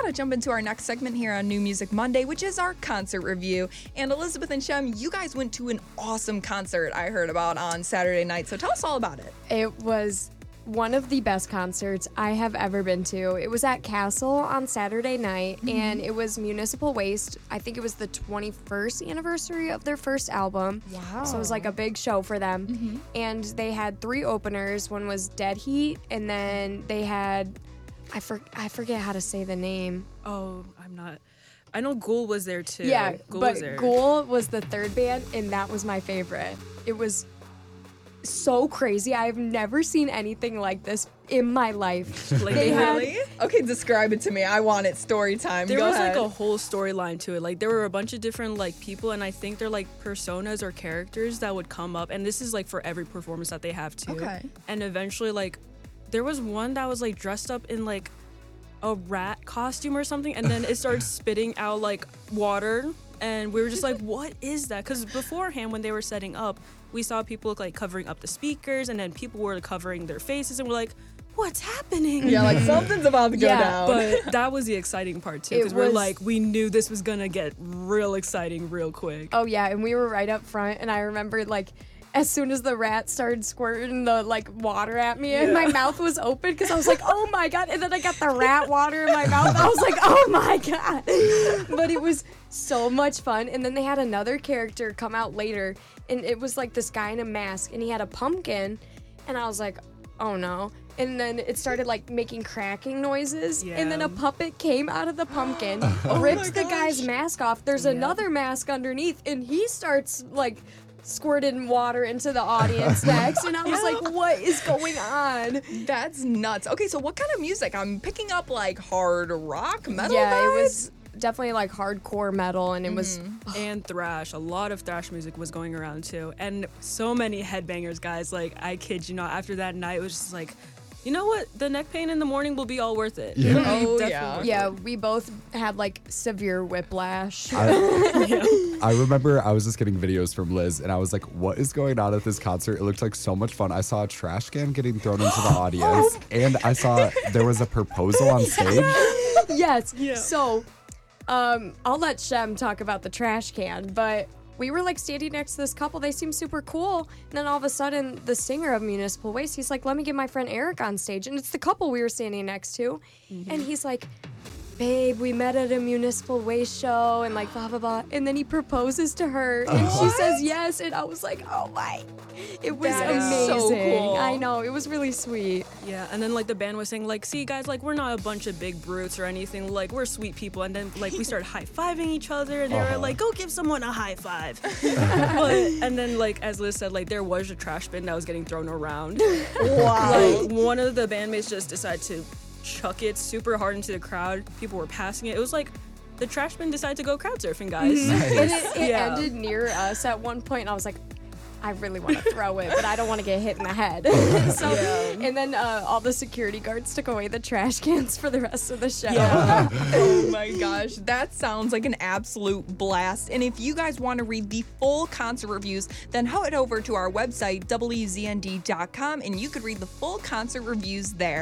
to jump into our next segment here on New Music Monday, which is our concert review. And Elizabeth and Shem, you guys went to an awesome concert I heard about on Saturday night. So tell us all about it. It was one of the best concerts I have ever been to. It was at Castle on Saturday night, and it was Municipal Waste. I think it was the 21st anniversary of their first album. Wow. So it was like a big show for them. And they had 3 openers. One was Dead Heat, and then they had, I forget how to say the name. Oh, I know Ghoul was there too. Yeah, Ghoul but was there. Ghoul was the third band, and that was my favorite. It was so crazy. I've never seen anything like this in my life. Like, They had- Really? Okay, describe it to me. I want it. Story time. There Go was ahead. like a whole storyline to it. Like there were a bunch of different like people, and I think they're like personas or characters that would come up. And this is like for every performance that they have too. Okay. And eventually, like, there was one that was like dressed up in like a rat costume or something, and then it started spitting out like water. And we were just like, what is that? Because beforehand, when they were setting up, we saw people like covering up the speakers, and then people were covering their faces, and we're like, what's happening? Yeah, like something's about to go Yeah, down. But that was the exciting part too, because It we're was- like, we knew this was gonna get real exciting real quick. Oh yeah, and we were right up front, and I remember like as soon as the rat started squirting the like water at me, and my mouth was open because I was like, oh my god, and then I got the rat water in my mouth. I was like, oh my god. But it was so much fun. And then they had another character come out later, and it was like this guy in a mask, and he had a pumpkin, and I was like, oh no. And then it started like making cracking noises, and then Yeah. a puppet came out of the pumpkin, my rips the gosh. guy's mask off. There's another mask underneath, and he starts like squirting water into the audience next. And I was like, what is going on? That's nuts. Okay, so what kind of music? I'm picking up like hard rock, metal Yeah, it vibes? was definitely like hardcore metal, and it was And thrash, a lot of thrash music was going around too, and so many headbangers, guys. Like, I kid you not, after that night, it was just like, you know what? The neck pain in the morning will be all worth it. Yeah. It'll be Oh, definitely yeah. worth yeah, it. we both had like severe whiplash. I remember I was just getting videos from Liz, and I was like, what is going on at this concert? It looked like so much fun. I saw a trash can getting thrown into the audience, and I saw there was a proposal on stage. Yes. Yeah. So, I'll let Shem talk about the trash can, but we were like standing next to this couple. They seemed super cool. And then all of a sudden, the singer of Municipal Waste, he's like, let me get my friend Eric on stage. And it's the couple we were standing next to. And he's like, babe, we met at a Municipal Waste show and like blah, blah, blah. And then he proposes to her and she says yes. And I was like, oh my. It was That is amazing. so cool. I know. It was really sweet. Yeah, and then like the band was saying like, see guys, like we're not a bunch of big brutes or anything, like we're sweet people. And then like we started high-fiving each other, and they were like, go give someone a high five. And then like as Liz said, like there was a trash bin that was getting thrown around. Wow. Like one of the bandmates just decided to chuck it super hard into the crowd. People were passing it. It was like the trash bin decided to go crowd surfing, guys. And it Yeah. ended near us at one point, and I was like, I really want to throw it, but I don't want to get hit in the head. So, and then all the security guards took away the trash cans for the rest of the show. Oh my gosh, that sounds like an absolute blast. And if you guys want to read the full concert reviews, then head over to our website, wznd.com, and you could read the full concert reviews there.